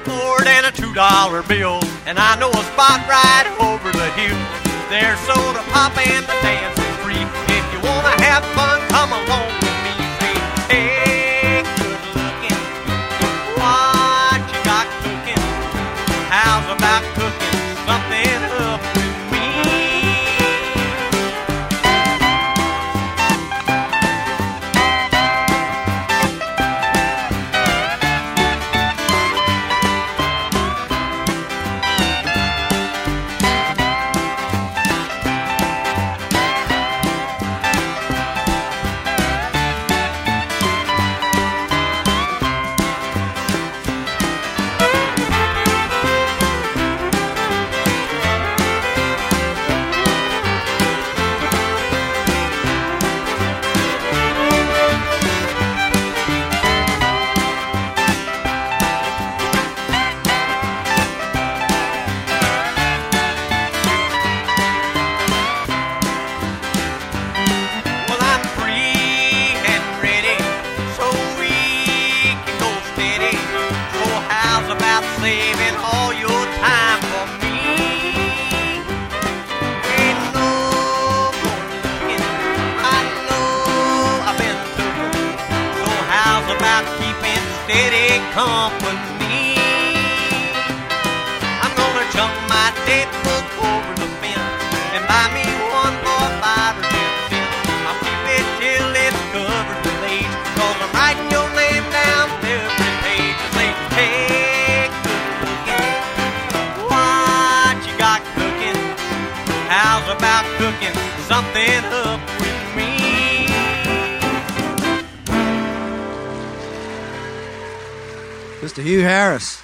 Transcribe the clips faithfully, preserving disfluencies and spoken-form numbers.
more than a two dollar bill. And I know a spot right over the hill. There's soda pop and the dance is free. If you wanna have fun, come along with me. Say, hey, good looking, what you got cooking? How's about cooking something up with me? Saving all your time for me. Ain't no more looking. I know I've been looking. So how's about keeping steady company? I'm gonna jump my date book over the fence and buy me one for five or ten cents. I'll keep it till it's covered with age, 'cause I'm writing your name down every page to say, hey, how's about cooking something up with me? Mister Hugh Harris.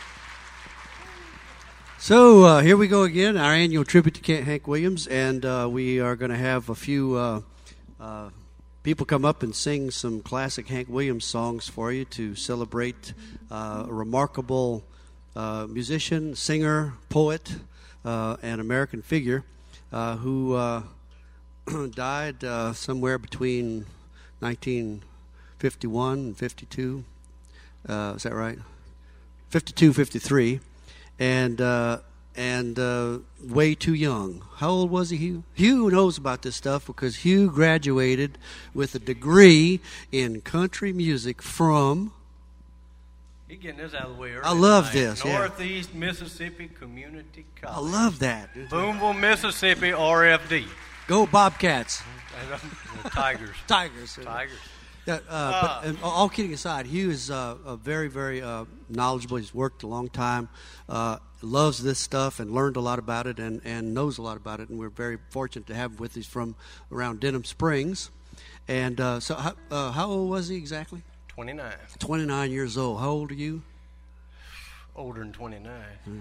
So uh, here we go again, our annual tribute to Kent Hank Williams, and uh, we are going to have a few uh, uh, people come up and sing some classic Hank Williams songs for you to celebrate uh, a remarkable uh, musician, singer, poet, Uh, an American figure uh, who uh, died uh, somewhere between nineteen fifty-one and fifty-two. Uh, is that right? fifty-two, fifty-three. And, uh, and uh, way too young. How old was he, Hugh? Hugh knows about this stuff because Hugh graduated with a degree in country music from... You're getting this out of the way early. I love tonight. this, yeah. Northeast Mississippi Community College. I love that. Boonville, Mississippi, R F D. Go Bobcats. Tigers. Tigers. Tigers. Uh, uh, but and all kidding aside, Hugh is uh, a very, very uh, knowledgeable. He's worked a long time, uh, loves this stuff, and learned a lot about it, and, and knows a lot about it. And we're very fortunate to have him with us from around Denham Springs. And uh, so, how, uh, how old was he exactly? twenty-nine. twenty-nine years old. How old are you? Older than twenty-nine. Hmm.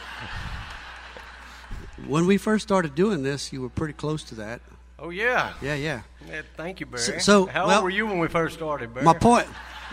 When we first started doing this, you were pretty close to that. Oh, yeah. Yeah, yeah. yeah thank you, Barry. So, so How well, old were you when we first started, Barry? My point...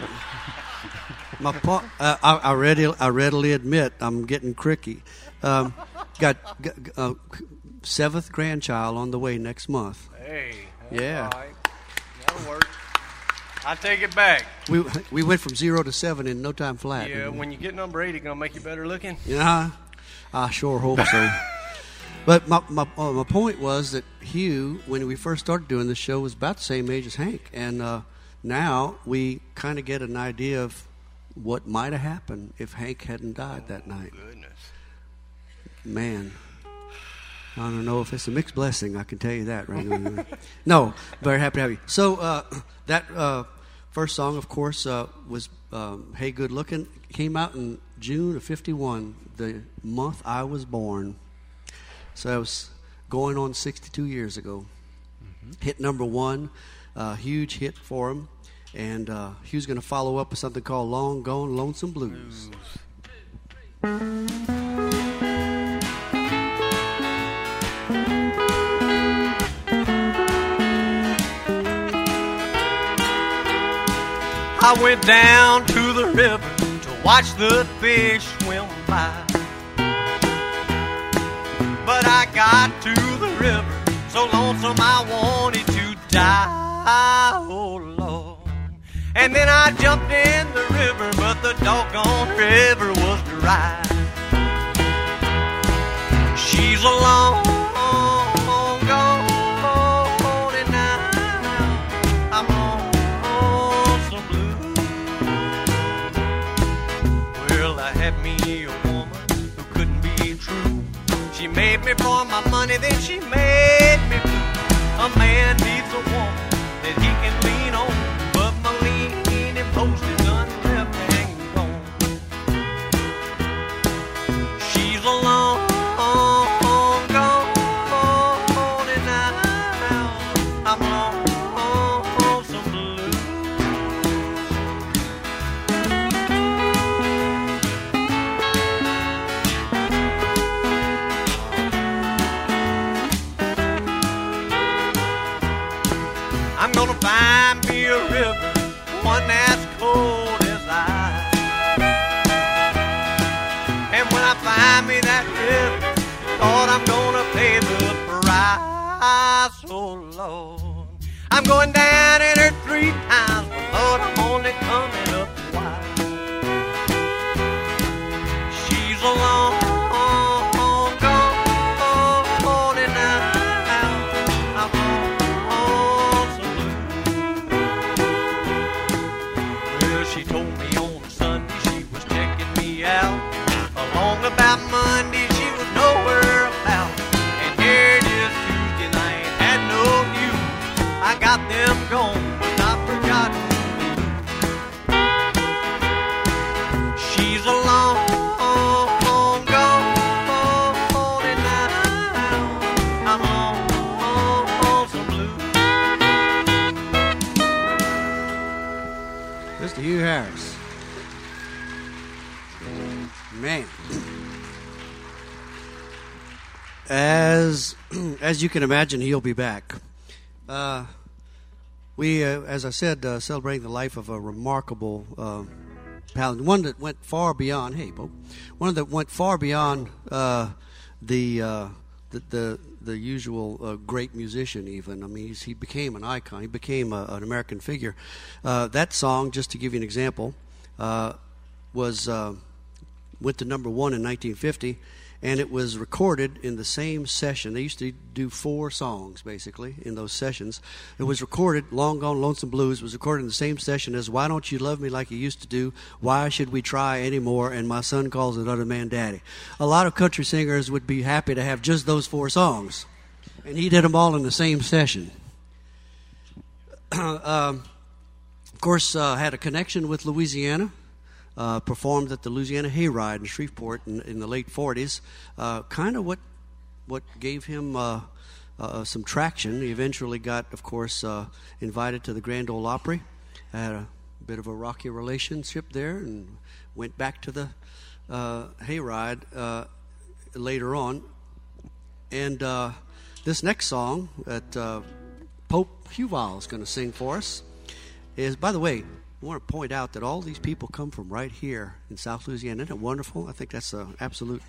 My point, uh, I, I, readily, I readily admit I'm getting cricky. Um, got got uh, seventh grandchild on the way next month. Hey, yeah, all right. That'll work. I take it back. We we went from zero to seven in no time flat. Yeah, when you get number eight, it's gonna make you better looking. Yeah, I sure hope so. But my my uh, my point was that Hugh, when we first started doing this show, was about the same age as Hank, and uh, now we kind of get an idea of what might have happened if Hank hadn't died that night. Goodness, man. I don't know if it's a mixed blessing. I can tell you that right now. No, very happy to have you. So uh, that uh, first song, of course, uh, was um, "Hey Good Looking." Came out in June of fifty-one, the month I was born. So that was going on sixty-two years ago. Mm-hmm. Hit number one, uh, huge hit for him. And uh, Hugh's going to follow up with something called "Long Gone Lonesome Blues." I went down to the river to watch the fish swim by, but I got to the river so lonesome I wanted to die. Oh Lord. And then I jumped in the river, but the doggone river was dry. left me a woman who couldn't be true. She made me for my money, then she made me blue. A man needs a woman that he can lean on, but my leaning post is done left hanging on. She's alone, gone, and now I'm lonesome blue. I'm gonna find me a river, one that's cold as ice. And when I find me that river, Lord, I'm gonna pay the price. Oh Lord, I'm going down in her three times, but Lord, I'm only coming up twice. She's alone, gone, and now I'm lonesome blue. Well, she told me on Sunday she was checking me out. Along about Monday she was nowhere about. And here it is Tuesday night, had no news. I got them gone, but not forgotten. She's alone, gone, and now I'm lonesome blue. Mister Hugh Harris. Man. As as you can imagine, he'll be back. Uh, we, uh, as I said, uh, celebrating the life of a remarkable uh, paladin, one that went far beyond. Hey, Pope, one that went far beyond uh, the, uh, the the the usual uh, great musician. Even I mean, he's, he became an icon. He became a, an American figure. Uh, that song, just to give you an example, uh, was. Uh, went to number one in nineteen fifty, and it was recorded in the same session. They used to do four songs, basically, in those sessions. It was recorded, Long Gone Lonesome Blues, was recorded in the same session as Why Don't You Love Me Like You Used to Do, Why Should We Try Anymore, and My Son Calls Another Man Daddy. A lot of country singers would be happy to have just those four songs, and he did them all in the same session. um, of course, uh, had a connection with Louisiana. Uh, performed at the Louisiana Hayride in Shreveport in, in the late forties. Uh, kind of what what gave him uh, uh, some traction. He eventually got, of course, uh, invited to the Grand Ole Opry. Had a bit of a rocky relationship there, and went back to the uh, Hayride uh, later on. And uh, this next song that uh, Pope Huval is going to sing for us is, by the way, I want to point out that all these people come from right here in South Louisiana. Isn't it wonderful? I think that's an absolute.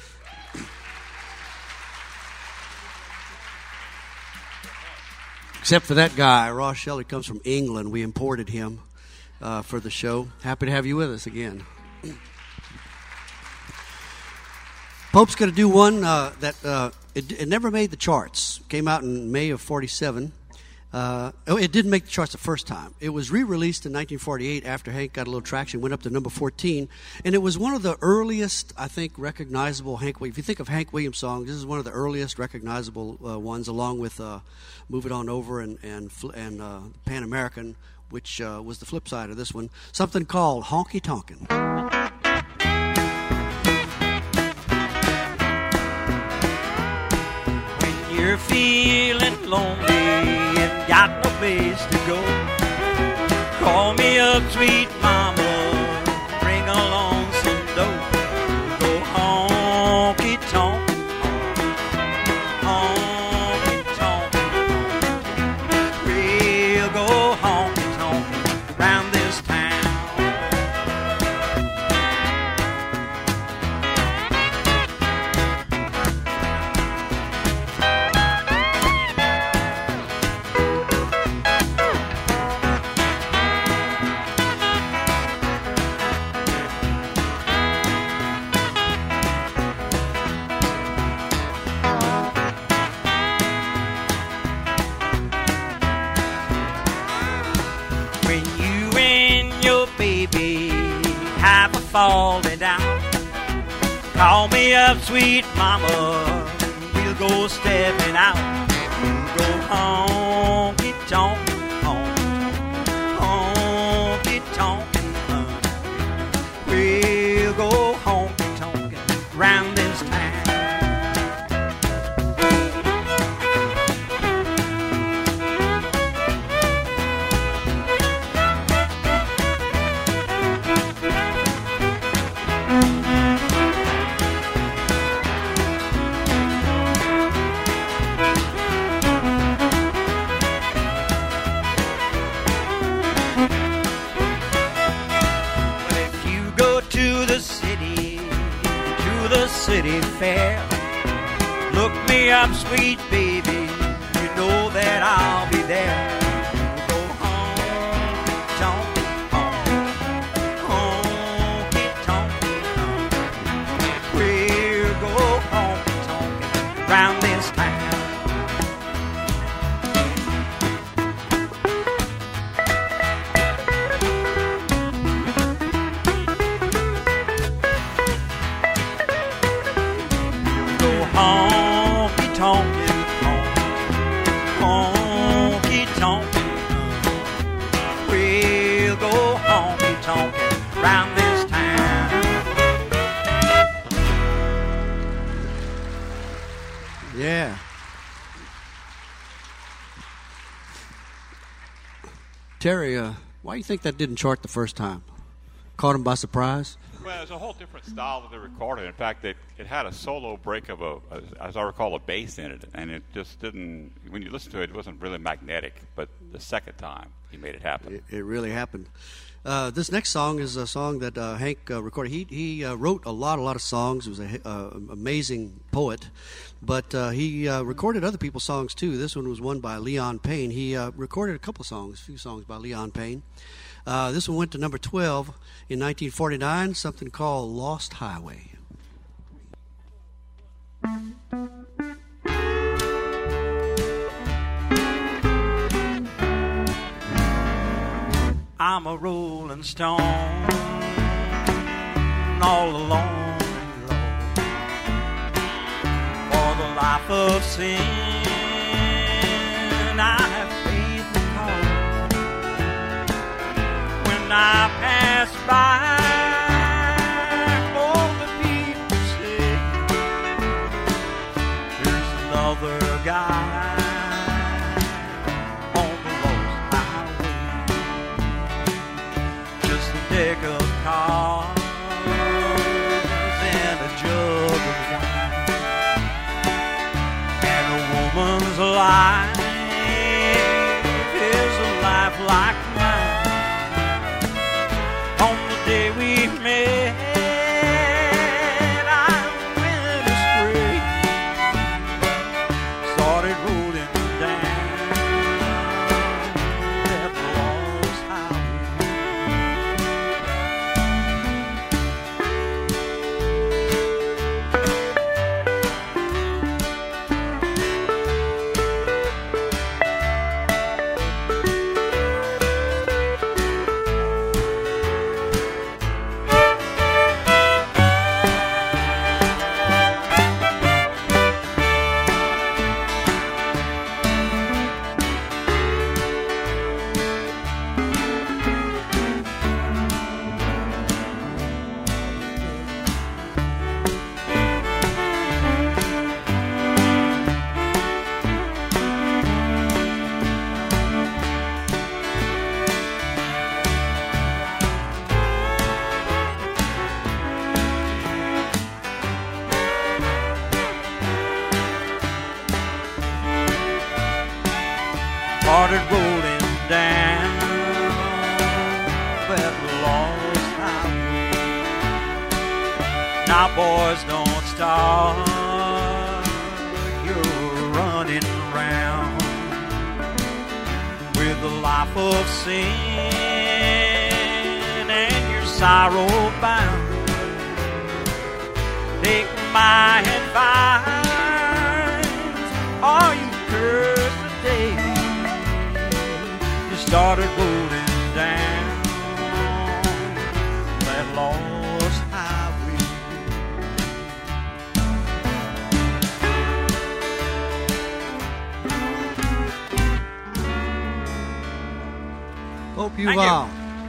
Except for that guy, Ross Shelley, comes from England. We imported him uh, for the show. Happy to have you with us again. Pope's going to do one uh, that uh, it, it never made the charts. Came out in May of forty-seven. Uh, oh, it didn't make the charts the first time. It was re-released in nineteen forty-eight after Hank got a little traction, went up to number fourteen, and it was one of the earliest, I think, recognizable Hank Williams. If you think of Hank Williams songs, this is one of the earliest recognizable uh, ones, along with uh, "Move It On Over" and and, and uh, "Pan American," which uh, was the flip side of this one. Something called "Honky Tonkin'." When you're feeling lonely and got no place to go, call me up, sweet mama, bring along some dough. Go honky tonk, honky tonk, we'll go honky tonk around this town. When you and your baby have a falling out, Call me up, sweet mama. We'll go stepping out. We'll go honky tonk, honky tonk, honky. We'll go honky tonk round this town. City fair. Look me up, sweet baby. You know that I'll be there. We'll go home, tonk, home, honky tonk, tonk. We'll go honky tonk round this town. Honky tonk, honky tonk, we'll go honky tonk round this town. Yeah. Terry, uh, why do you think that didn't chart the first time? Caught him by surprise? Well, it's a whole different style that they recorded. In fact, it, it had a solo break of a, as I recall, a bass in it, and it just didn't. When you listen to it, it wasn't really magnetic. But the second time, he made it happen. It, it really happened. Uh, this next song is a song that uh, Hank uh, recorded. He he uh, wrote a lot, a lot of songs. He was an uh, amazing poet, but uh, he uh, recorded other people's songs too. This one was one by Leon Payne. He uh, recorded a couple of songs, a few songs by Leon Payne. Uh, this one went to number twelve in nineteen forty-nine, something called Lost Highway. I'm a rolling stone all alone, Lord, for the life of sin I have paid the cost. When I pass by, all the people say there's another guy on the lost highway. Just a deck of cards and a jug of wine and a woman's life is a life like mine. On the day we met, I went astray, started rolling down that lost started rolling down that lost highway. Now, boys, don't stop. You're running around with the life of sin and your sorrow bound. Take my advice, or you curse the day you started rolling down that lost highway. you Thank you. all.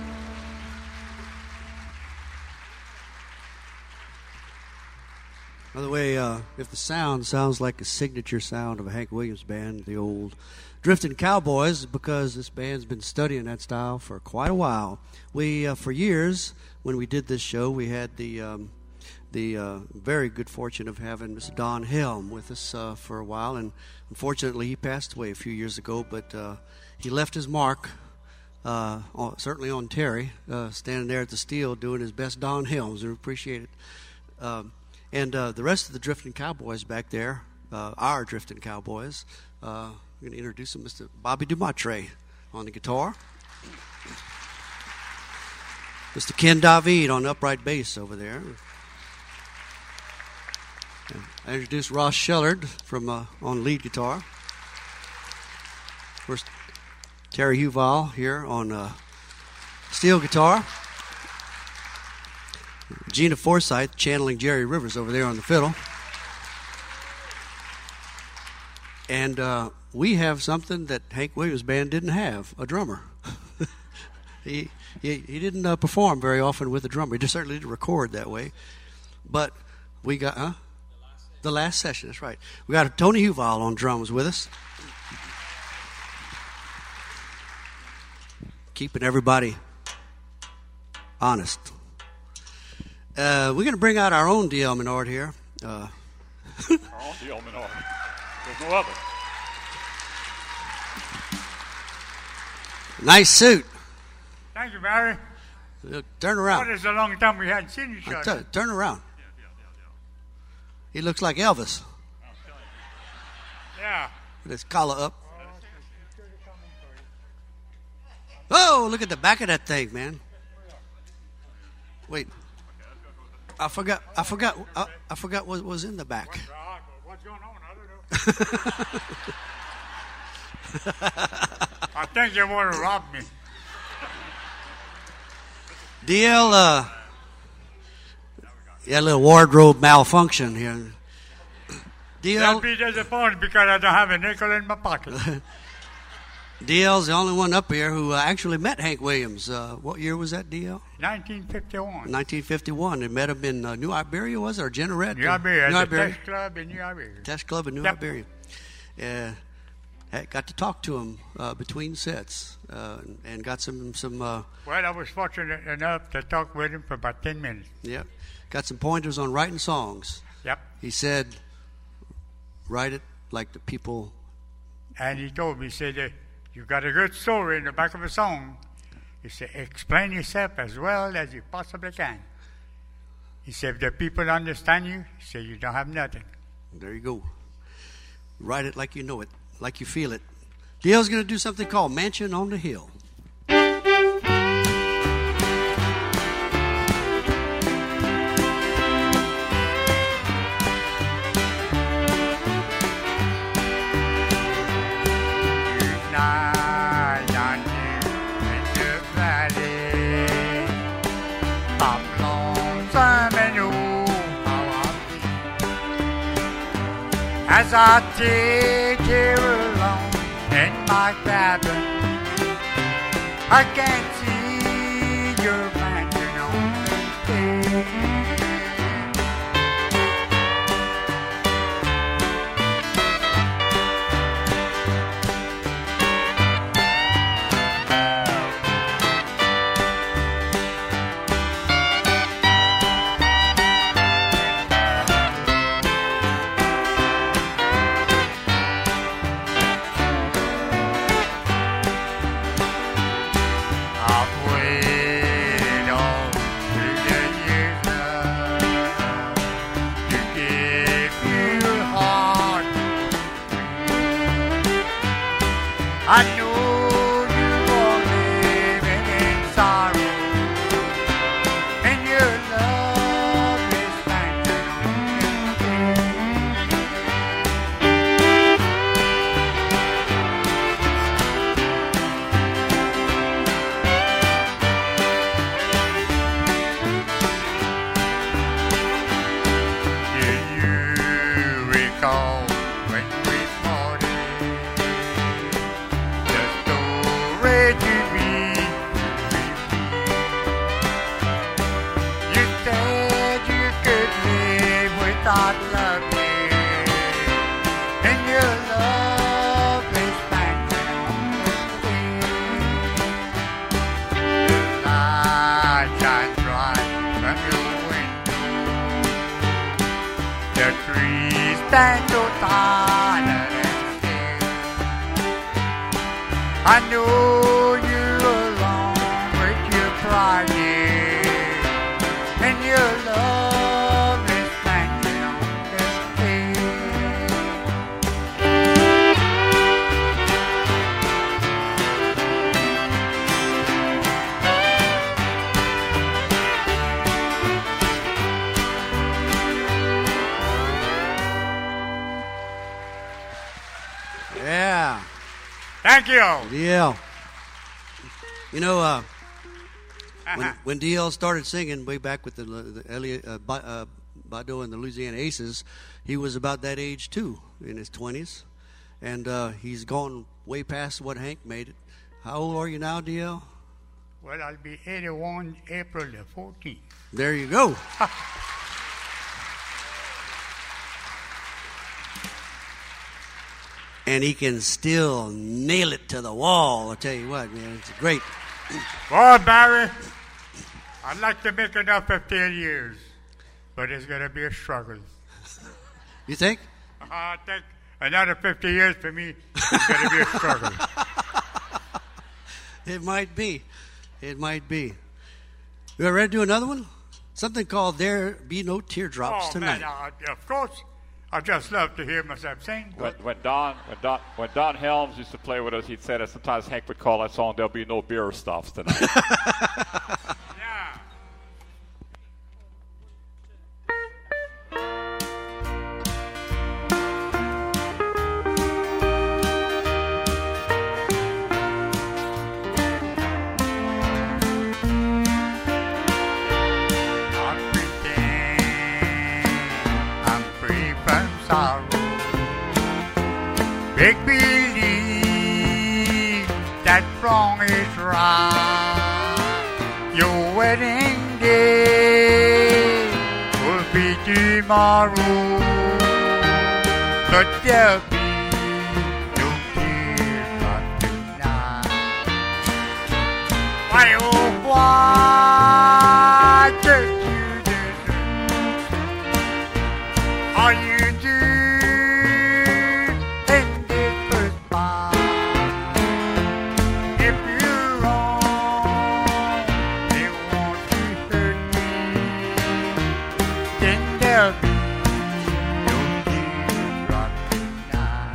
By the way, uh, if the sound sounds like a signature sound of a Hank Williams band, the old Drifting Cowboys, because this band's been studying that style for quite a while. We, uh, for years, when we did this show, we had the um, the uh, very good fortune of having Mister Don Helm with us uh, for a while, and unfortunately he passed away a few years ago, but uh, he left his mark, uh, on, certainly on Terry, uh, standing there at the steel doing his best Don Helms. We appreciate it. Um, And uh, the rest of the Drifting Cowboys back there, uh, our Drifting Cowboys, uh, I'm going to introduce them. Mister Bobby Dumatre on the guitar. Mister Ken David on the upright bass over there. And I introduce Ross Shellard from uh, on lead guitar. Of course, Terry Huval here on uh, steel guitar. Gina Forsythe channeling Jerry Rivers over there on the fiddle. And uh, we have something that Hank Williams Band didn't have, a drummer. he, he he didn't uh, perform very often with a drummer. He just certainly didn't record that way. But we got, huh? The last session, that's right. We got Tony Huval on drums with us. Keeping everybody honest. Uh, we're going to bring out our own D L Menard here. Uh, Our own D L Menard. There's no other. nice suit. Thank you, Barry. Look, turn What around. is a long time we hadn't seen each I other? tell you, turn around. He looks like Elvis Yeah. with his collar up. Oh, look at the back of that thing, man. Wait. I forgot. I forgot. I, I forgot what was in the back. Uh, what's going on? I don't know. I think they want to rob me. D L, uh, yeah, a little wardrobe malfunction here. D L, I'll be disappointed because I don't have a nickel in my pocket. D L's the only one up here who uh, actually met Hank Williams. Uh, what year was that, D L? nineteen fifty-one. nineteen fifty-one. They met him in uh, New Iberia, was it, or Generette? New Iberia. New At the Iberia. Test Club in New Iberia. Test Club in New Yep. Iberia. Yeah, I got to talk to him uh, between sets uh, and got some some. Uh, Well, I was fortunate enough to talk with him for about ten minutes. yeah, got some pointers on writing songs. Yep. He said, "Write it like the people." And he told me, he said, uh, you got a good story in the back of a song. He said, explain yourself as well as you possibly can. He said, if the people understand you, he said, you don't have nothing. There you go. Write it like you know it, like you feel it. D L's going to do something called Mansion on the Hill. Night on you in the valley of lonesome and oh, how I feel. As I take you along in my cabin, I can see your mansion on the hill. stand so tired and scared. I know you're alone with your pride, yeah, and your love is hanging on the thread. Yeah. Thank you. D L. You know, uh, when, Uh-huh. when D L started singing way back with the, the Elliot uh, Ba- uh, Bado and the Louisiana Aces, he was about that age too, in his twenties, and uh, he's gone way past what Hank made it. How old are you now, D L? Well, I'll be eighty-one April the fourteenth. There you go. And he can still nail it to the wall. I'll tell you what, man, it's great. Boy, Barry, I'd like to make enough fifteen years, but it's going to be a struggle. You think? Uh, I think another fifty years for me is going to be a struggle. It might be. It might be. You ready to do another one? Something called There Be No Teardrops Oh, Tonight. man, uh, of course. I just love to hear myself sing. When, when Don when Don when Don Helms used to play with us, he'd say that sometimes Hank would call that song "There'll Be No Beer Stops Tonight." Yeah. I'm pretend I'm free from sorrow. Make believe that wrong is right. Your wedding day will be tomorrow, but there'll be no teardrop tonight. Why, oh, why did you desert all you do in this first fight? If you're wrong, they want to hurt me, then there'll be no teardrop tonight.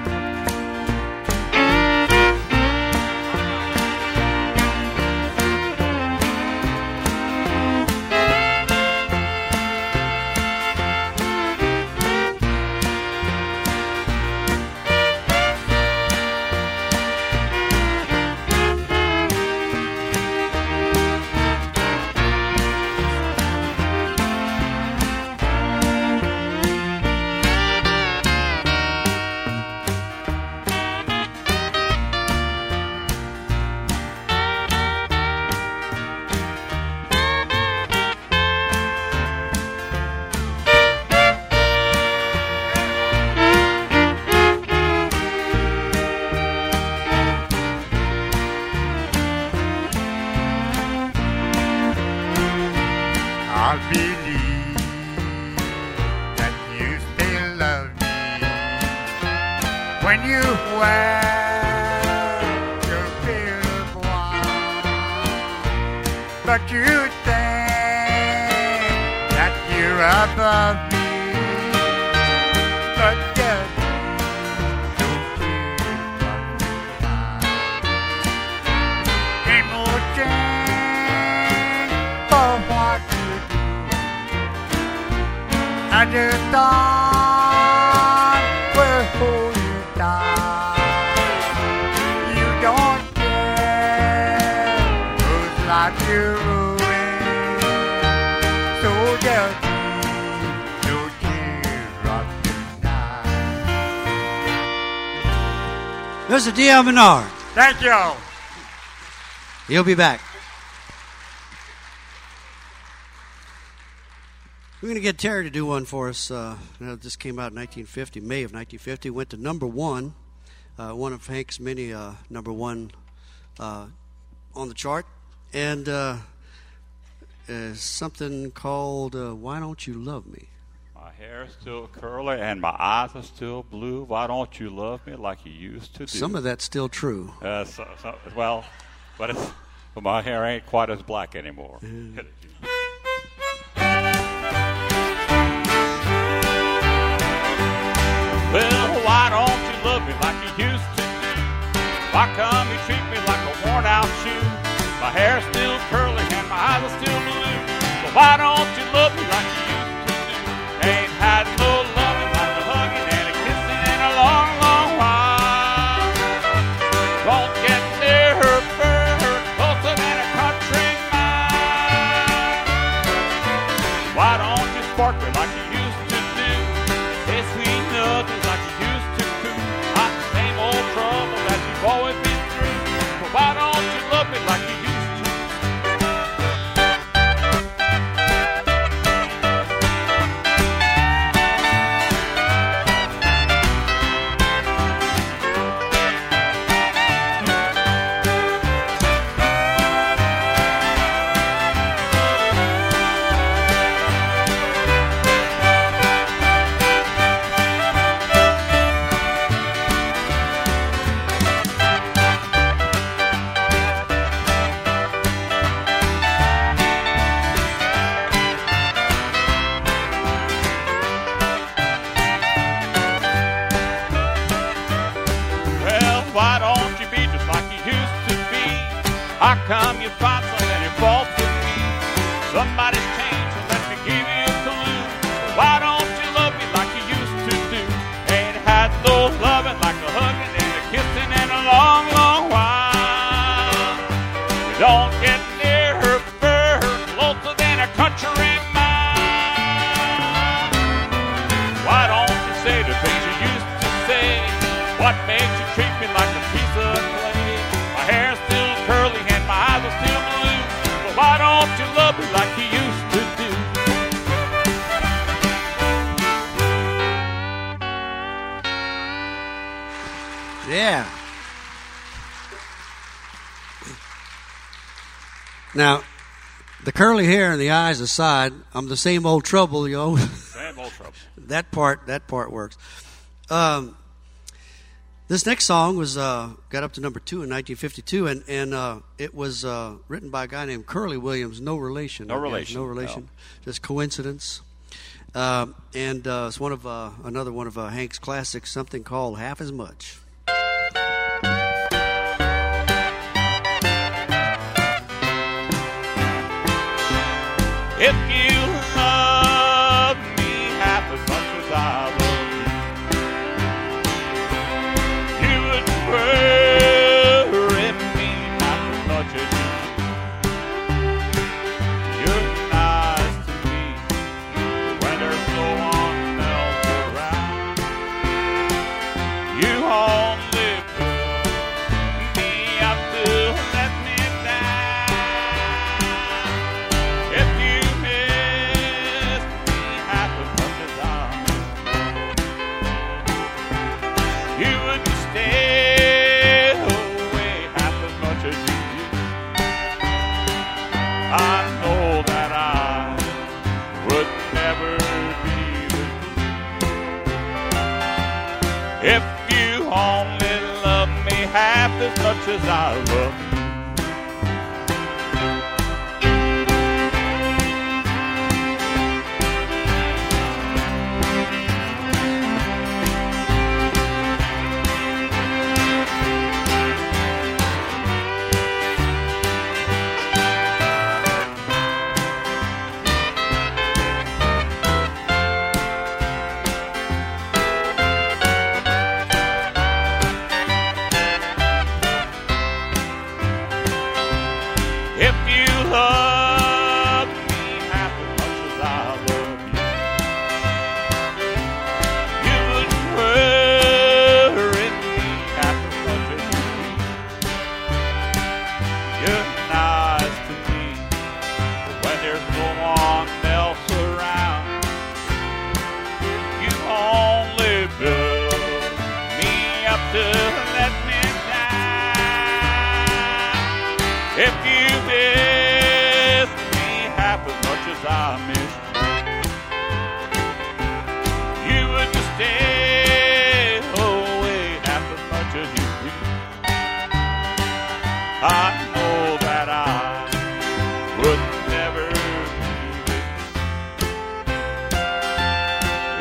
I believe that you still love me when you wear your veil of white. But you think that you're above me, but there's no teardrop tonight. Ain't no chance for what you do. I just thought we'll hold you tight. You don't care whose life you're ruining, so there'll be no teardrop tonight. Mister D L Menard. Thank you. He'll be back. We're going to get Terry to do one for us. Uh, this came out in nineteen fifty, May of nineteen fifty. Went to number one, uh, one of Hank's many uh, number one uh, on the chart. And uh, uh, something called uh, Why Don't You Love Me? Wow. My hair's still curly and my eyes are still blue. Why don't you love me like you used to do? Some of that's still true. Uh, so, so, well, but, it's, but my hair ain't quite as black anymore. Mm. Well, why don't you love me like you used to do? Why come you treat me like a worn-out shoe? My hair's still curly and my eyes are still blue. But why don't you love me like you used to do? Ain't had no loving like a hugging and a kissing in a long, long while. Won't get near her fur, closer than a country mile. Why don't you spark me like you used to do? Say sweet nothings like you used to do. Not the same old trouble that you've always been through. But why don't you love me like you used to? Why don't you be just like you used to be? How come you find so many faults with me? Somebody's changed, so let me give you a clue. Why don't you love me like you used to do? Ain't had no loving like a hugging and a kissing in a long, long while. You don't get near her fur, closer than a country mile. Why don't you say the things you used to say? What makes you treat me like a piece of clay? My hair's still curly and my eyes are still blue. But why don't you love me like you used to do? Yeah. Now, the curly hair and the eyes aside, I'm the same old trouble, you know. Same old trouble. that part, that part works. Um, This next song was uh, got up to number two in nineteen fifty-two, and and uh, it was uh, written by a guy named Curly Williams. No relation. No I guess. relation. No relation. No. Just coincidence. Um, and uh, it's one of uh, another one of uh, Hank's classics, something called "Half as Much." If you love me half as much as I love you, you would worry me half as much as you do. You're nice to me when there's no one else around. You only put me up to let me down. If you miss me half as much as I do, you wouldn't stay away half as much as you do. I know that I would never be with you if you only love me half as much as I love you.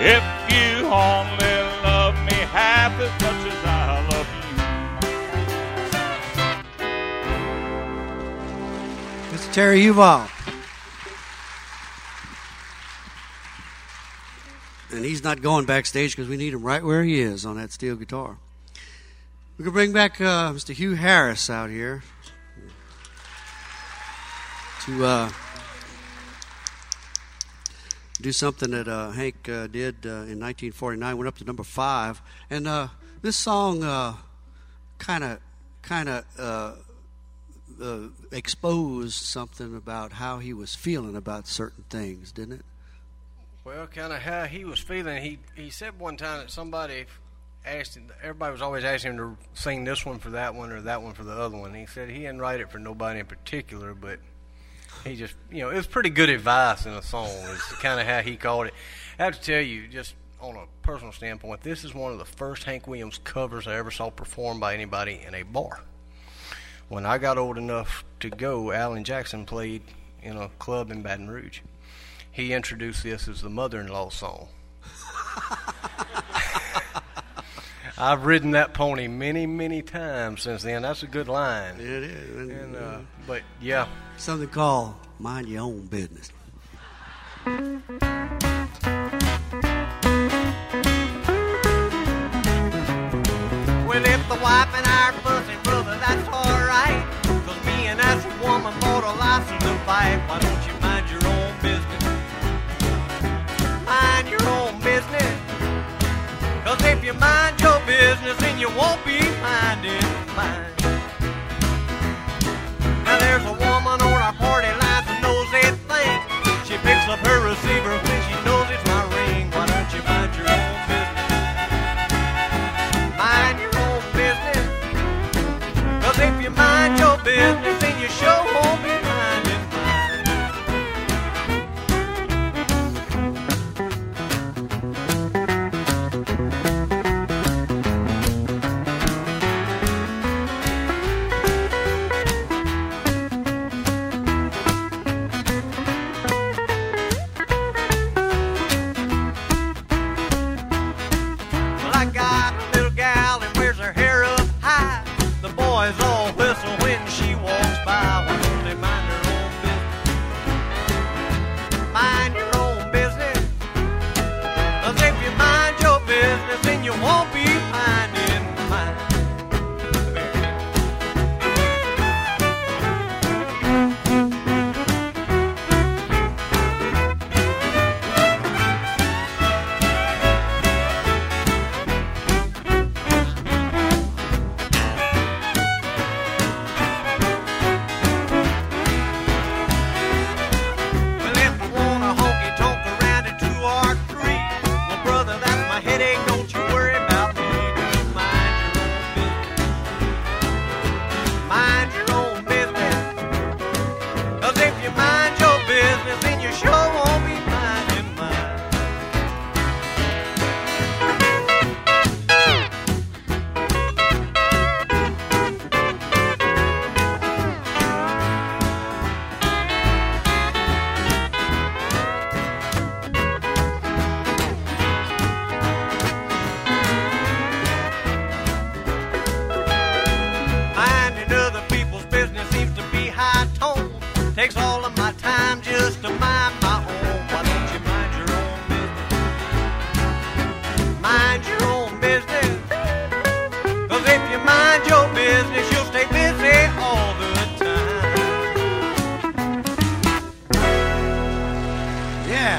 If you only love me half as much as I love you. Mister Terry Huval. And he's not going backstage because we need him right where he is on that steel guitar. We can bring back uh, Mister Hugh Harris out here to uh, do something that uh, Hank uh, did uh, in nineteen forty-nine. Went up to number five, and uh, this song kind of kind of uh, uh, exposed something about how he was feeling about certain things, didn't it? Well, kind of how he was feeling. He he said one time that somebody asked him, everybody was always asking him to sing this one for that one or that one for the other one. He said he didn't write it for nobody in particular, but he just, you know, it was pretty good advice in a song. It's kind of how he called it. I have to tell you, just on a personal standpoint, this is one of the first Hank Williams covers I ever saw performed by anybody in a bar. When I got old enough to go, Alan Jackson played in a club in Baton Rouge. He introduced this as the mother-in-law song. I've ridden that pony many, many times since then. That's a good line. It is. And, and, uh, but, yeah. Something called Mind Your Own Business. Well, if the wife and I are fussing, brother, that's all right. 'Cause me and that woman bought a license to fight. Why don't you mind your own business? Mind your own business. 'Cause if you mind your business, then you won't be minding mine. Now there's a woman on our party line who knows that thing. She picks up her receiver when she knows it's my ring. Why don't you mind your own business? Mind your own business. 'Cause if you mind your business, then you sure won't be minding mine. Well, I got a little gal and wears her hair up high. The boys all whistle when she walks by. Why don't they mind their own business? Mind your own business. 'Cause if you mind your business, then you won't be minding mine. Well, if you want a honky tonk around at two or three, well, brother, that's my headache. Don't you worry about me. Just mind your own business. Mind your own business. 'Cause if you mind your business, then you sure won't be minding mine. Minding other people's business seems to be high tone. Takes all of my time just to mind my own. Why don't you mind your own business? Mind your own business. 'Cause if you mind your business, you'll stay busy all the time. Yeah.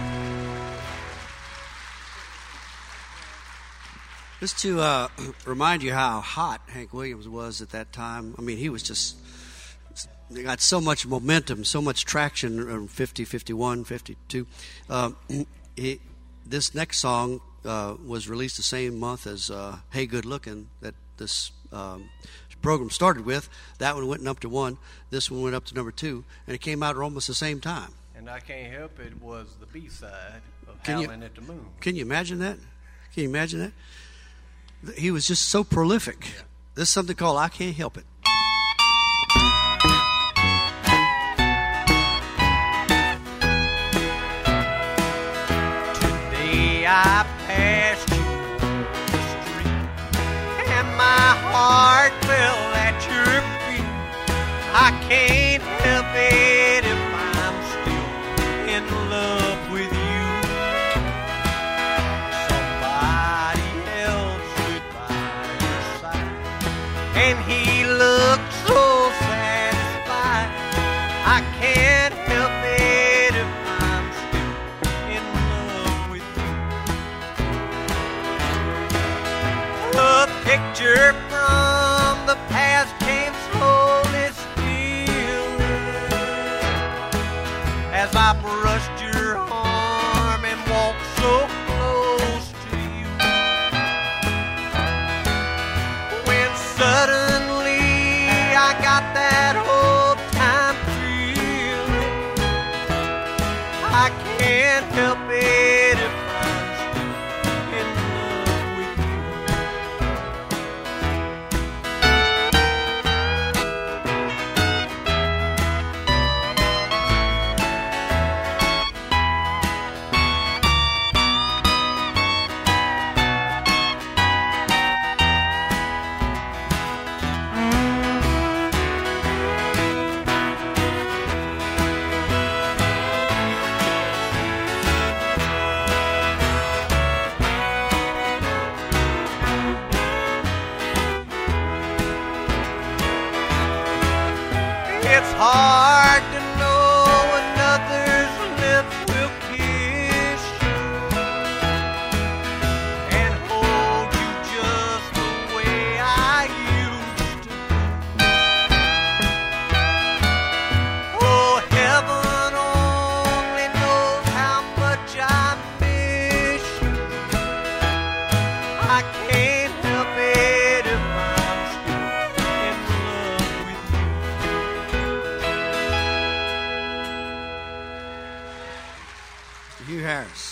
Just to uh, remind you how hot Hank Williams was at that time. I mean, he was just they got so much momentum, so much traction in fifty, fifty-one, fifty-two. Um, he, this next song uh, was released the same month as uh, Hey Good Lookin' that this um, program started with. That one went up to one. This one went up to number two. And it came out almost the same time. And I Can't Help It was the B-side of Can you- Howlin' at the Moon. Can you imagine that? Can you imagine that? He was just so prolific. This is something called I Can't Help It. Today day I passed you on the street, and my heart fell at your feet. I can't help it if I'm still in love with you. Somebody else stood by your side, and he looked so satisfied. I can't help it if I'm still in love with you. A picture from the past came slowly stealing as I brushed your arm and walked so close to you. When suddenly I got that old time feeling, I can't help it if I'm still in love with you. It's hard to know another's lips will kiss you and hold you just the way I used to. Oh, heaven only knows how much I miss you. I can't help it if I'm still in love with you. Hugh Harris.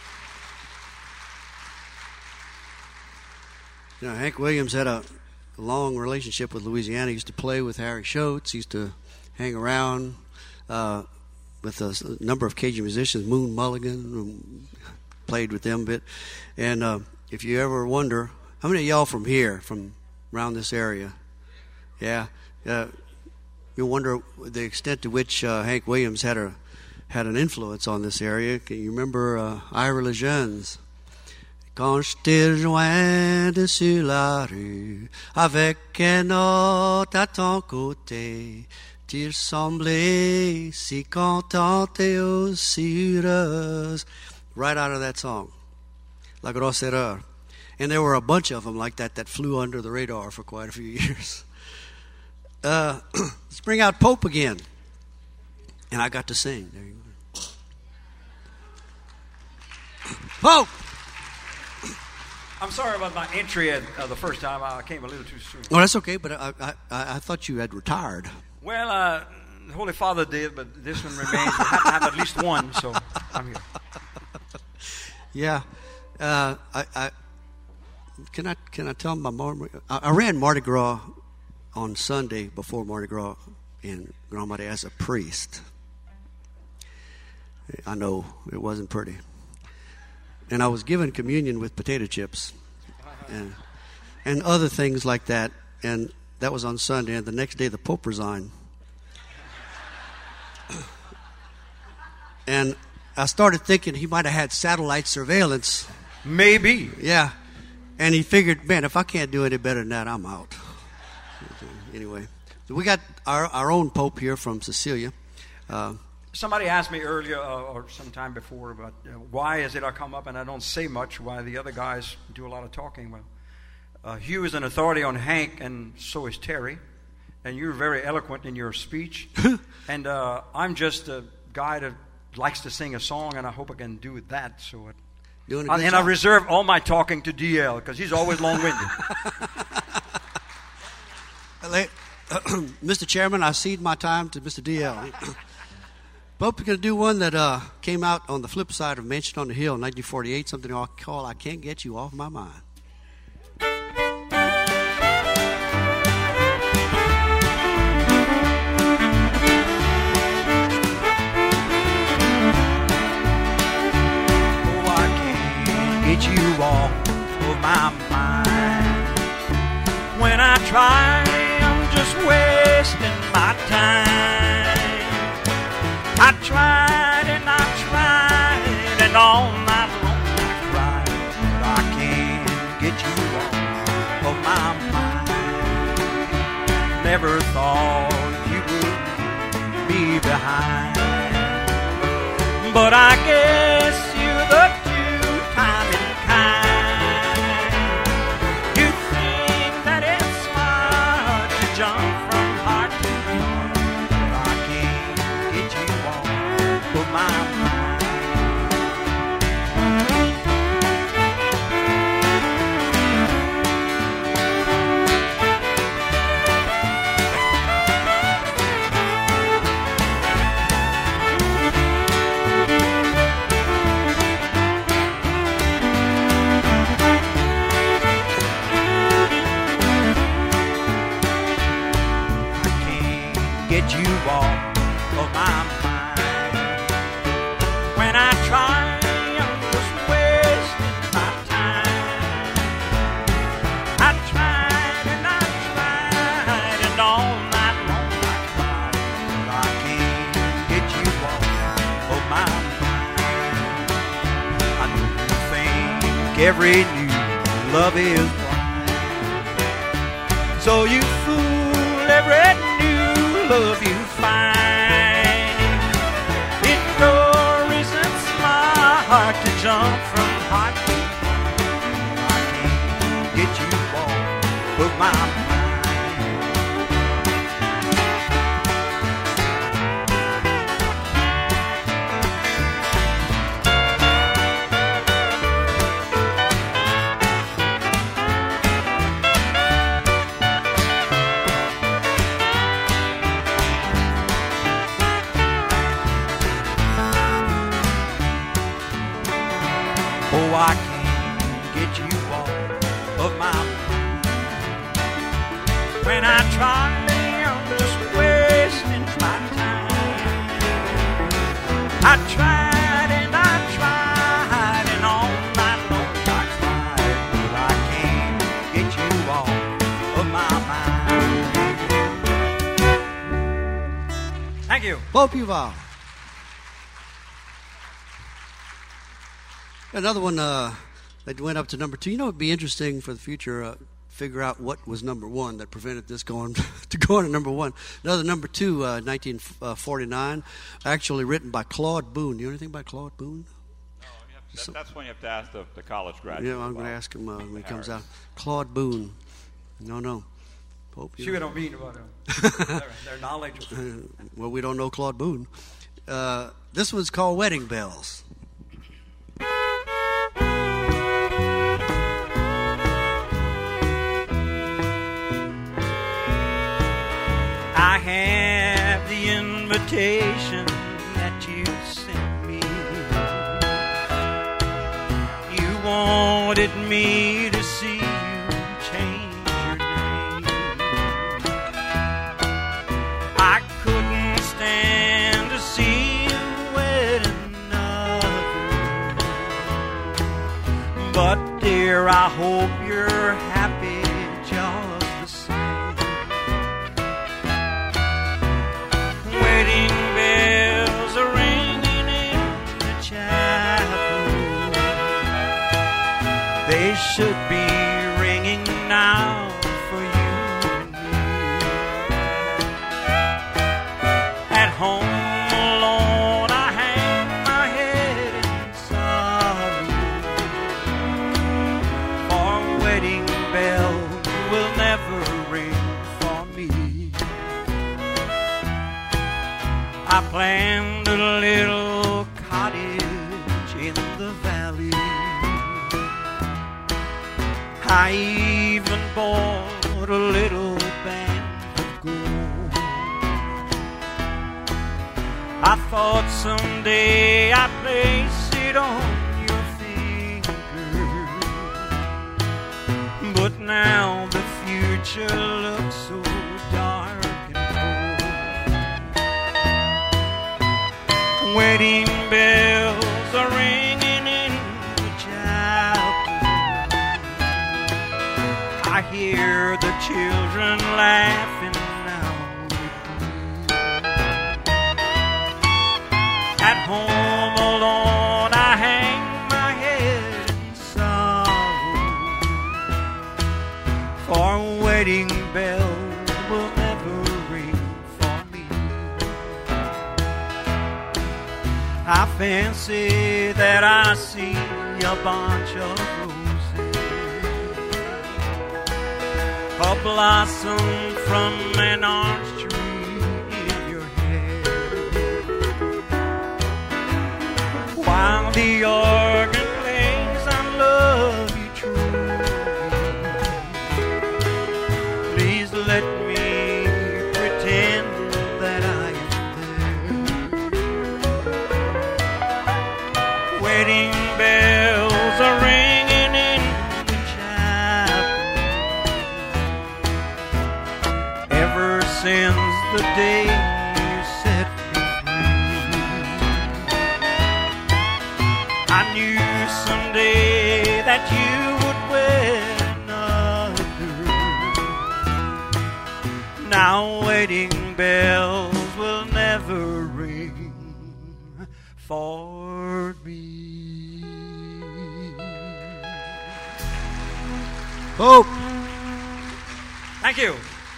You know, Hank Williams had a long relationship with Louisiana. He used to play with Harry Schultz. He used to hang around uh, with a s- number of Cajun musicians. Moon Mulligan, um, played with them a bit. And uh, if you ever wonder, how many of y'all from here, from around this area? Yeah. Uh, you wonder the extent to which uh, Hank Williams had a had an influence on this area. Can you remember uh, Ira Legends? Quand je te rejoins sur la rue, avec un autre à ton côté, tu semblais si contente et aussi heureuse. Right out of that song, La Grosse Erreur. And there were a bunch of them like that that flew under the radar for quite a few years. Uh, let's bring out Pope again. And I got to sing. There you go. Pope! I'm sorry about my entry at, uh, the first time. I came a little too soon. Oh, that's okay, but I, I, I I thought you had retired. Well, uh, the Holy Father did, but this one remains. I have to have at least one, so I'm here. Yeah. Uh, I, I can I can I tell my Mardi I, I ran Mardi Gras on Sunday before Mardi Gras in Grand Marais as a priest. I know it wasn't pretty. And I was given communion with potato chips and, and other things like that. And that was on Sunday. And the next day, the Pope resigned. And I started thinking he might have had satellite surveillance. Maybe. Yeah. And he figured, man, if I can't do any better than that, I'm out. Anyway, so we got our, our own Pope here from Cecilia. Uh, Somebody asked me earlier uh, or sometime before about uh, why is it I come up and I don't say much, why the other guys do a lot of talking. Well, uh, Hugh is an authority on Hank, and so is Terry. And you're very eloquent in your speech. and uh, I'm just a guy that likes to sing a song, and I hope I can do that. So, it, doing a uh, good and job. I reserve all my talking to D L because he's always long-winded. Mister Chairman, I cede my time to Mister D L. Pope's going to do one that uh, came out on the flip side of Mansion on the Hill in nineteen forty-eight, something I'll call I Can't Get You Off My Mind. Oh, I can't get you off of my mind. When I try, I'm just wasting my time. I tried and I tried, and all night long I cried, but I can't get you off of my mind. Never thought you would be behind, but I guess you're the two-timing kind. You think that it's smart to jump from heart to heart, but I can't get you off of my mind. Get you off of my mind. When I try, I'm just wasting my time. I tried and I tried, and all night long I cried, but I can't get you off of my mind. I know you think every new love is blind, so you fool every new love you find. It sure isn't smart to jump from heart to heart. I can't get you off of my mind. Oh, I can't get you off of my mind. When I try, I'm just wasting my time. I tried and I tried, and all night long I cried, but I can't get you off of my mind. Thank you. Popuval. Another one uh, that went up to number two. You know, it'd be interesting for the future, uh, figure out what was number one that prevented this going to going to number one. Another number two, uh, nineteen forty-nine, actually written by Claude Boone. You know anything about Claude Boone? No, you have to, that, that's when you have to ask the, the college graduate. Yeah, I'm going to ask him uh, when he comes out. Claude Boone. No, no. Pope, See what I mean about them. their, their knowledge. Well, we don't know Claude Boone. Uh, this one's called Wedding Bells. I have the invitation that you sent me. You wanted me to see you change your name. I couldn't stand to see you wed another. But dear, I hope you're happy just the same. Wedding bells are ringing in the chapel. They should be ringing now for you and me. At home alone, I hang my head in sorrow, for wedding bells will never ring for me. I planned a little cottage in the valley. I even bought a little band of gold. I thought someday I'd place it on your finger, but now the future looks so dark and cold. Wedding bells are ringing in the chapel. hear the children laughing now. At home alone, I hang my head in sorrow, for wedding bells will never ring for me. I fancy that I see a bunch of roses, a blossom from an orange tree in your hair, while the organ plays I love you truly. Please let me pretend that I am there. Wedding bells are ringing in the chapel. Ever since the day you set me free, I knew someday that you would wed another. Now wedding bells will never ring for me. Hope. Thank you.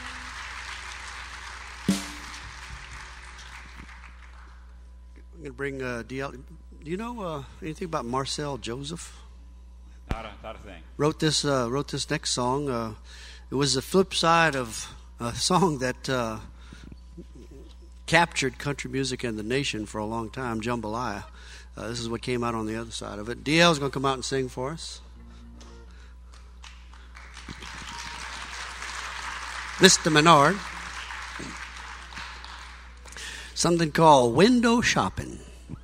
I'm going to bring uh, D L. Do you know uh, anything about Marcel Joseph? Not a, not a thing. Wrote this. Uh, wrote this next song. Uh, it was the flip side of a song that uh, captured country music and the nation for a long time, Jambalaya. Uh, this is what came out on the other side of it. D L's going to come out and sing for us. Mister Menard. Something called Window Shopping.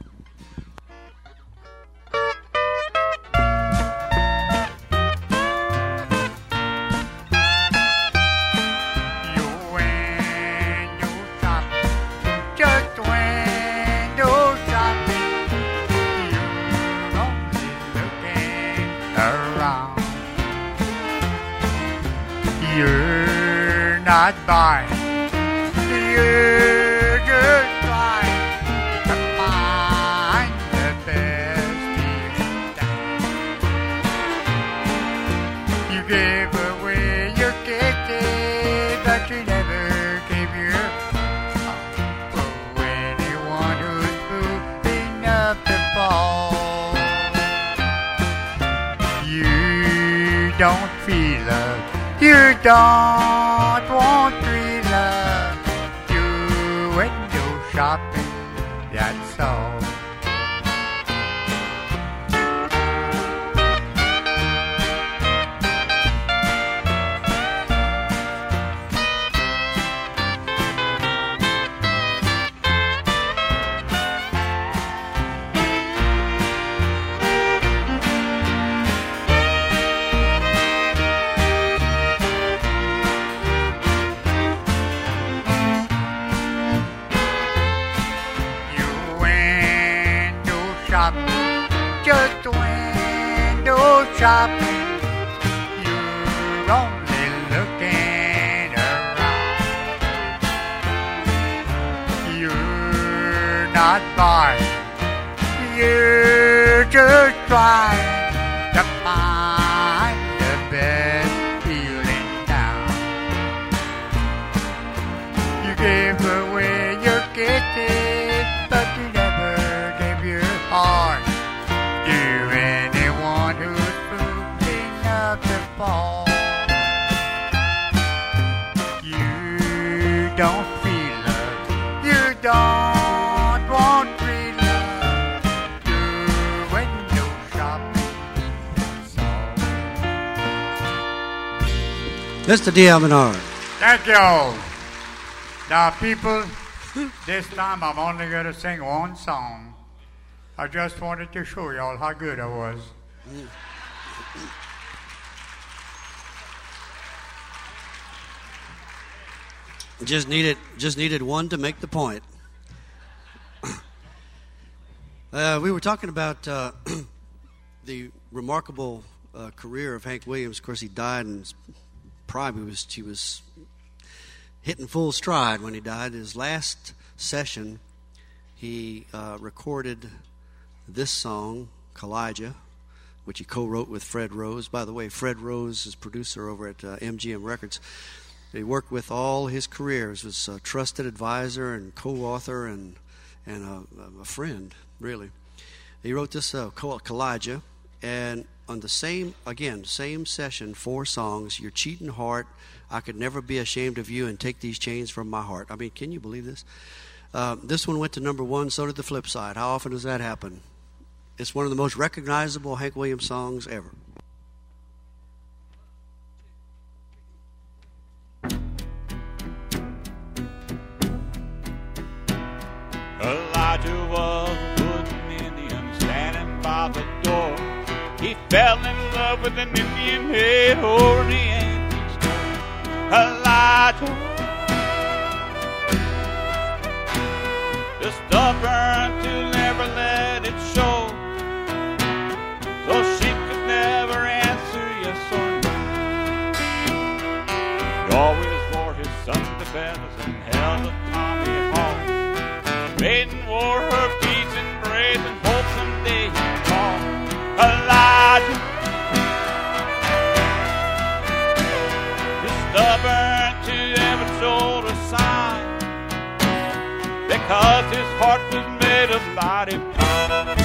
Not buying, you're just trying to find the best deal. You gave away your kitty, but you never gave your heart for anyone who's fool enough to fall. You don't feel love. You don't want free love. You window shopping, that's all. Just window shopping, you're only looking around. You're not buying, you're just trying to find the best deal in town. You gave away your kitty, but you never gave your heart to anyone who's fool enough to fall. You don't feel love, you don't want free love. You window shopping, that's all. Mister D L Menard. Thank you. Now, people, this time I'm only going to sing one song. I just wanted to show y'all how good I was. Just needed, just needed one to make the point. Uh, we were talking about uh, the remarkable uh, career of Hank Williams. Of course, he died in his prime. He was he was hitting full stride when he died. His last session, he uh, recorded this song, Kalijah, which he co-wrote with Fred Rose. By the way, Fred Rose is producer over at uh, M G M Records. He worked with all his careers, was a trusted advisor and co-author and and a, a friend, really. He wrote this uh, called Kalijah, and on the same, again, same session, four songs, Your Cheating Heart, I Could Never Be Ashamed of You, and Take These Chains From My Heart. I mean, can you believe this? Uh, this one went to number one, so did the flip side. How often does that happen? It's one of the most recognizable Hank Williams songs ever. Elijah was a wooden Indian standing by the door. He fell in love with an Indian head over the antique store. Elijah, the stubborn to never let it show, so she could never answer yes or no. He always wore his Sunday bells and held a Tommy Hawk. Maiden wore her beads and braids and hoped someday he'd call Elijah. You're stubborn to ever show a sign, because his heart was made of mighty pine.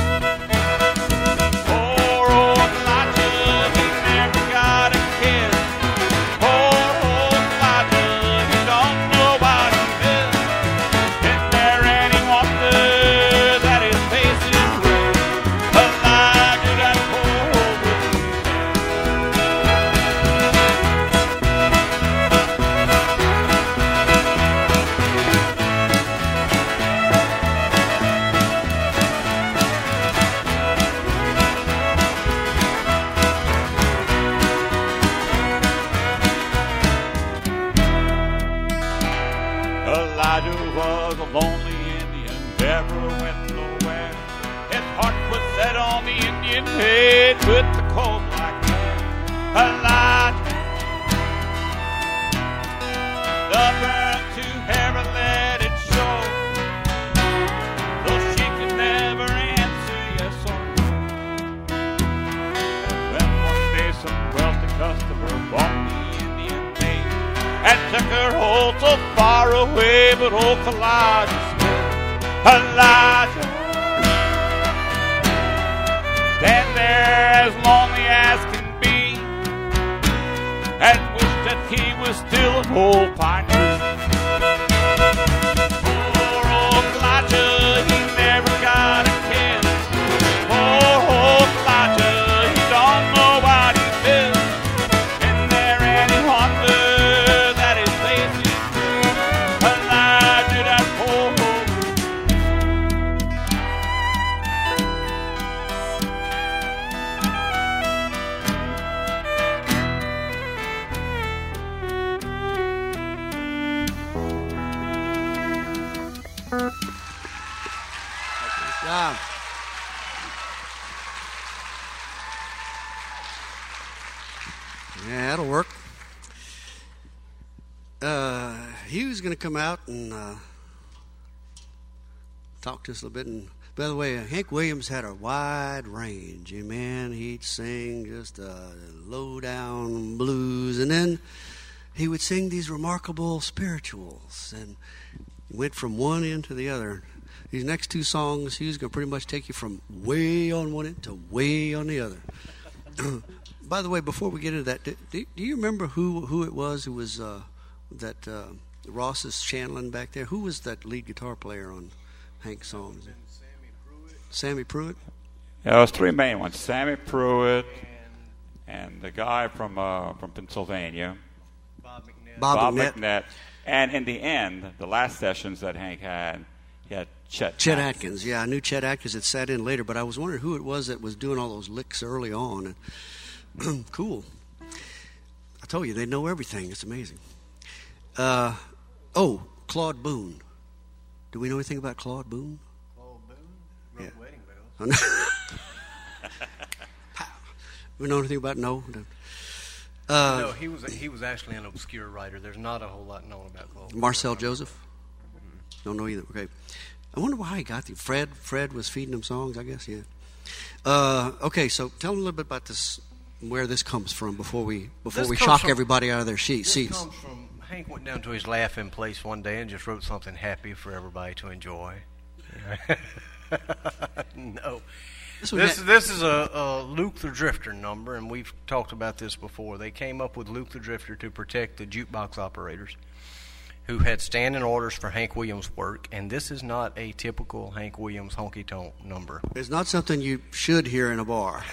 Poor old Elijah, he never got a kiss. Poor old Elijah, he don't know what he missed. Is there any wonder that his face is red? Elijah, that poor old Elijah was a lonely Indian, never went nowhere. His heart was set on the Indian head with the coal black hair. Elijah, stubborn to ever let it show, though she could never answer yes or no. And then one day some wealthy customer bought the Indian maid and took her home so far away, but old Kalijah still, Elijah, stand there as lonely as can be, and wish that he was still an old pine tree. Poor old Elijah, he never got a kiss. Poor old Elijah, he don't know what he missed. Is there any wonder that his face is red? Elijah, that poor old Yeah. Yeah, that'll work. Uh, he was going to come out and uh, talk to us a little bit. And by the way, Hank Williams had a wide range. Man, he'd sing just uh, low-down blues, and then he would sing these remarkable spirituals, and went from one end to the other. These next two songs, he was going to pretty much take you from way on one end to way on the other. By the way, before we get into that, do, do you remember who, who it was who was uh, that uh, Ross is channeling back there? Who was that lead guitar player on Hank's songs? Sammy Pruitt. Sammy Pruitt? Yeah, those three main ones: Sammy Pruitt, and the guy from uh, from Pennsylvania, Bob McNett. Bob, Bob McNett. McNett. And in the end, the last sessions that Hank had, he had Chet. Chet Atkins. Atkins. Yeah, I knew Chet Atkins had sat in later, but I was wondering who it was that was doing all those licks early on. And cool. I told you, they know everything. It's amazing. Uh, oh, Claude Boone. Do we know anything about Claude Boone? Claude Boone wrote Yeah. Wedding Bells. We know anything about no? No. Uh, no, he was he was actually an obscure writer. There's not a whole lot known about Cole. Marcel Joseph? Don't know either. Okay. I wonder why he got the Fred. Fred was feeding him songs, I guess, yeah. Uh, okay, so tell them a little bit about this, where this comes from before we before This we comes shock from- everybody out of their sheet, This seats. comes from Hank went down to his laughing place one day and just wrote something happy for everybody to enjoy. no. This one This, had- this is a, a Luke the Drifter number, and we've talked about this before. They came up with Luke the Drifter to protect the jukebox operators who had standing orders for Hank Williams' work, and this is not a typical Hank Williams honky-tonk number. It's not something you should hear in a bar.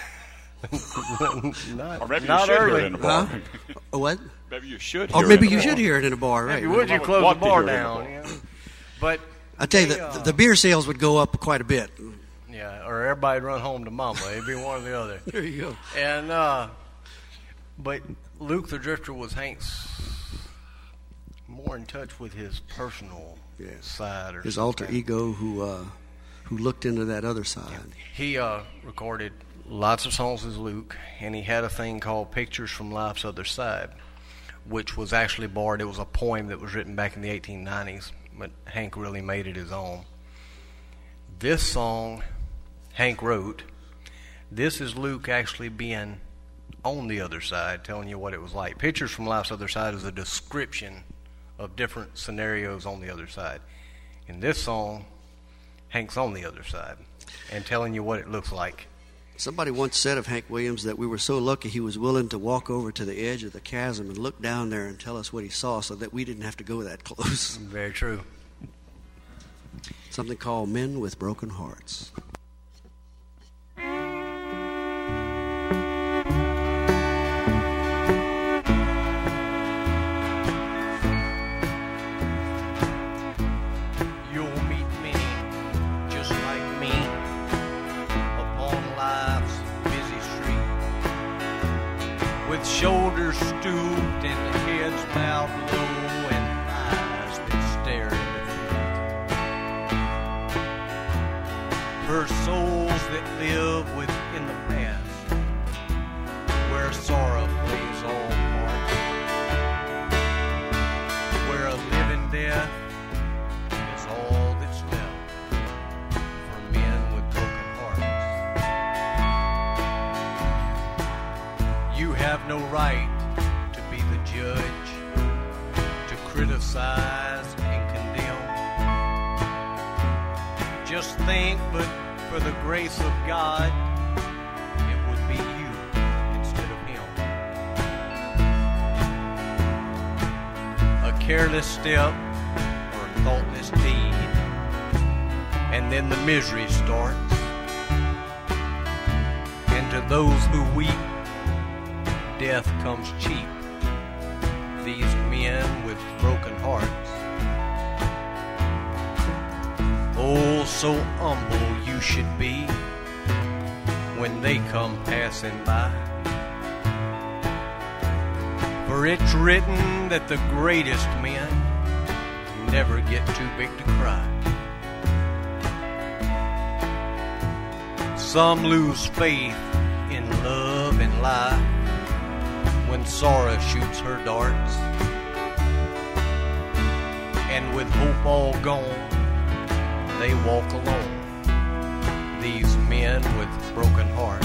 not Or maybe not you should early. hear it in a bar. Huh? Oh, what? Maybe you should. Or hear maybe it in you a should bar. hear it in a bar, right? Maybe would you would close want the to bar hear it in a down? bar. You know? But I tell you, they, the, uh, the beer sales would go up quite a bit. yeah, or everybody run home to mama. It'd be one or the other. There you go. And uh, but Luke the Drifter was Hank's more in touch with his personal Yeah. side, or His something. alter ego who uh, who looked into that other side. He uh, recorded lots of songs as Luke, and he had a thing called Pictures from Life's Other Side, which was actually borrowed. It was a poem that was written back in the eighteen nineties, but Hank really made it his own. This song Hank wrote. This is Luke actually being on the other side, telling you what it was like. Pictures from Life's Other Side is a description of different scenarios on the other side. In this song, Hank's on the other side and telling you what it looks like. Somebody once said of Hank Williams that we were so lucky he was willing to walk over to the edge of the chasm and look down there and tell us what he saw so that we didn't have to go that close. Very true. Something called Men with Broken Hearts. You'll meet many just like me upon life's busy street, with shoulders stooped and heads bowed low and eyes that stare into for souls that live within the past, where sorrow plays all parts, where a living death is all that's left for men with broken hearts. You have no right to be the judge, to criticize and condemn. Just think, but for the grace of God, it would be you instead of him. A careless step or a thoughtless deed, and then the misery starts. And to those who weep, death comes cheap. These men with broken hearts. Oh, so humble you should be when they come passing by. For it's written that the greatest men never get too big to cry. Some lose faith in love and life when sorrow shoots her darts. And with hope all gone, they walk alone, these men with broken hearts.